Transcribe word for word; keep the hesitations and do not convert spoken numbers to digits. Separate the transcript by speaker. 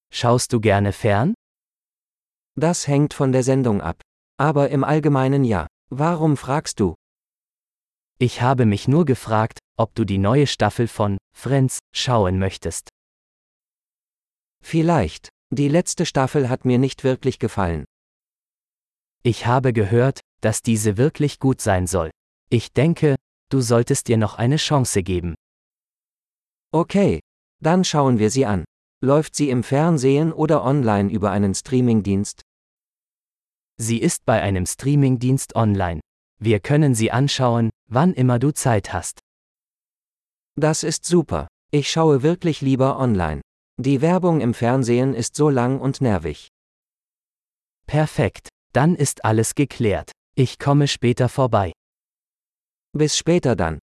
Speaker 1: Schaust du gerne fern?
Speaker 2: Das hängt von der Sendung ab. Aber im Allgemeinen ja. Warum fragst du?
Speaker 1: Ich habe mich nur gefragt, ob du die neue Staffel von Friends schauen möchtest.
Speaker 2: Vielleicht. Die letzte Staffel hat mir nicht wirklich gefallen.
Speaker 1: Ich habe gehört, dass diese wirklich gut sein soll. Ich denke, du solltest ihr noch eine Chance geben.
Speaker 2: Okay. Dann schauen wir sie an. Läuft sie im Fernsehen oder online über einen Streamingdienst?
Speaker 1: Sie ist bei einem Streamingdienst online. Wir können sie anschauen, wann immer du Zeit hast.
Speaker 2: Das ist super. Ich schaue wirklich lieber online. Die Werbung im Fernsehen ist so lang und nervig.
Speaker 1: Perfekt, dann ist alles geklärt. Ich komme später vorbei.
Speaker 2: Bis später dann.